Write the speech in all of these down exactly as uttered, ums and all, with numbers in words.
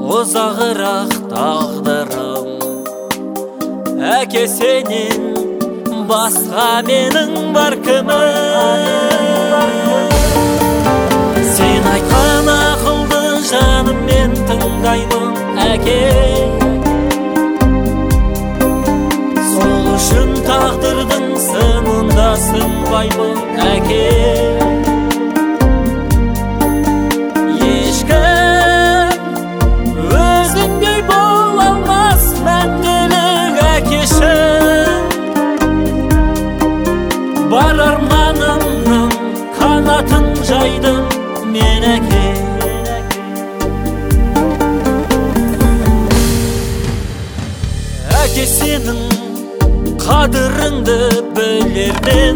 Озағырақ тағдырым, әке сенен басқа менің бар кімім. Сен айтқан ақылды жаным мен тыңдаймын, әке. Сол үшін тағдырдың сынында сынбаймын, әке. Бар арманымның қанатын жайдым мен, әке. Әке сенің қадіріңді білермен,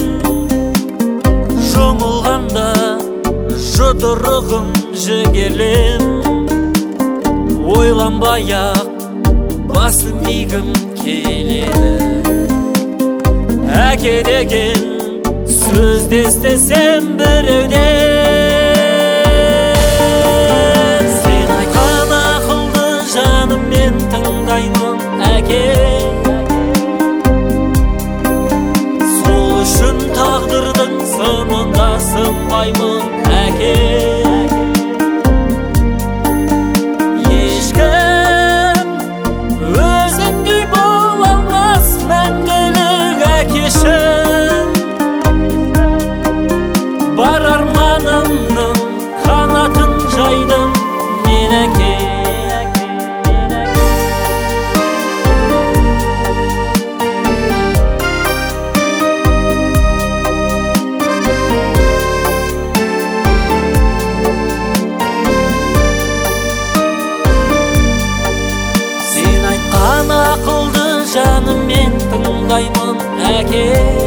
жұмылғанда жұдырығым жігерлен. Ойланбай-ақ басым игім келеді, әке деген сөзді естесем біреуден. Сен айтқан ақылды жаным мен тыңдаймын, әке. Сол үшін тағдырдың сынында сынбаймын, әке. Ешкім өзіңдей бола алмас мәңгілік, әкешім. Бар арманымның қанатын жайдым мен, әке. Сен айтқан ақылды жаным мен тыңдаймын, әке.